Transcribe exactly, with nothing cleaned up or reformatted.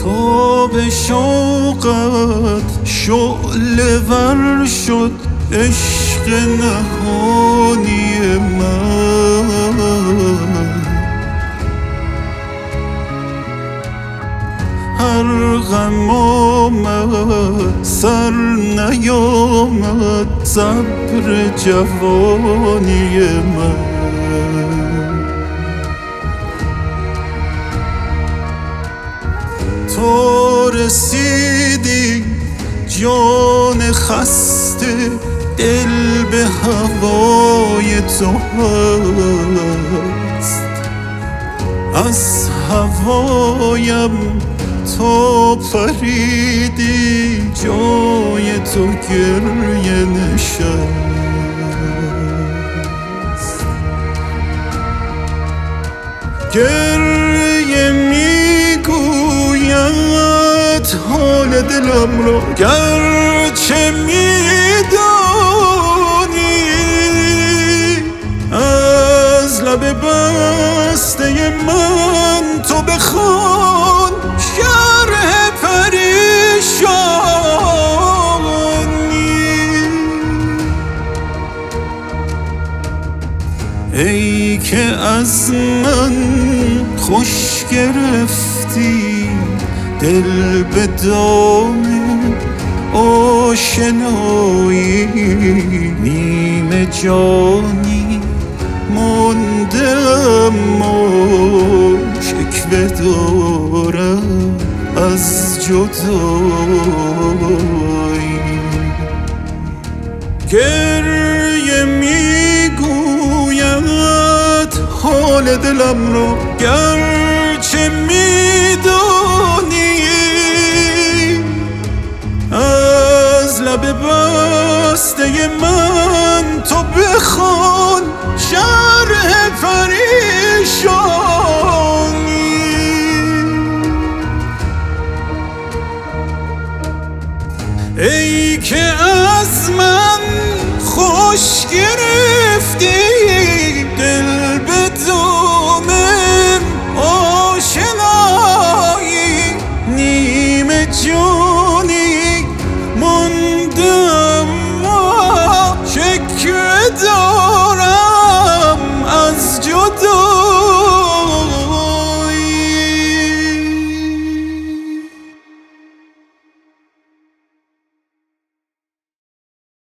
تا به شوقت شعله ور شد عشق نهانی من. هر غم آمد سر نیامد صبر جوانی من. تو رسیدی جان خسته دل به هوای تو هست. از هوایم تو پریدی جای تو گریه نشست. گریه میگوید حال دلم را گرچه میدانی. از لب بسته من تو بخوان شرح پریشانی. ای که از من خوش گرفتی دل به دام آشنایی. نیمه جانی مانده اما شکوه دارم از جدایی. گریه میگوید حال دلم را گرچه میدانی. از لب بسته من تو بخوان شرح پریشانی. ای که از من خوش گرفتی